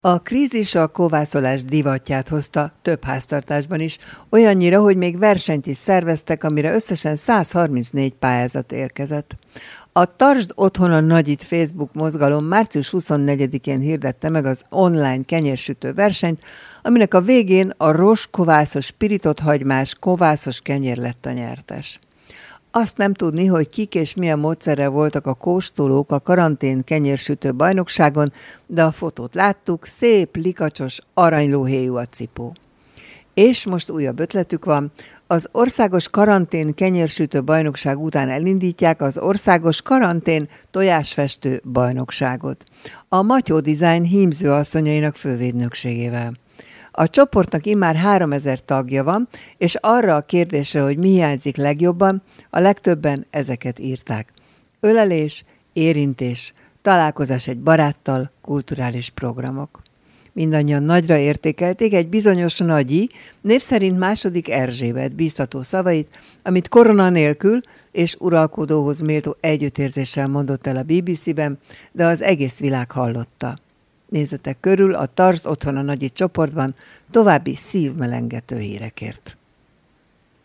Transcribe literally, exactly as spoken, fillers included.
A krízis a kovászolás divatját hozta több háztartásban is, olyannyira, hogy még versenyt is szerveztek, amire összesen száz harmincnégy pályázat érkezett. A Tartsd Otthon a Nagyit Facebook mozgalom március huszonnegyedikén hirdette meg az online kenyérsütő versenyt, aminek a végén a Ros kovászos pirított hagymás kovászos kenyér lett a nyertes. Azt nem tudni, hogy kik és milyen módszerrel voltak a kóstolók a karantén kenyérsütő bajnokságon, de a fotót láttuk, szép, likacsos, aranylóhéjú a cipó. És most újabb ötletük van, az országos karantén kenyérsütő bajnokság után elindítják az országos karantén tojásfestő bajnokságot. A Matyó Design hímző asszonyainak fővédnökségével. A csoportnak immár háromezer tagja van, és arra a kérdésre, hogy mi hiányzik legjobban, a legtöbben ezeket írták. Ölelés, érintés, találkozás egy baráttal, kulturális programok. Mindannyian nagyra értékelték egy bizonyos Nagyi, név szerint második Erzsébet bíztató szavait, amit korona nélkül és uralkodóhoz méltó együttérzéssel mondott el a bé bé cében, de az egész világ hallotta. Nézzetek körül a Tartsd Otthon a Nagyi csoportban további szívmelengető hírekért.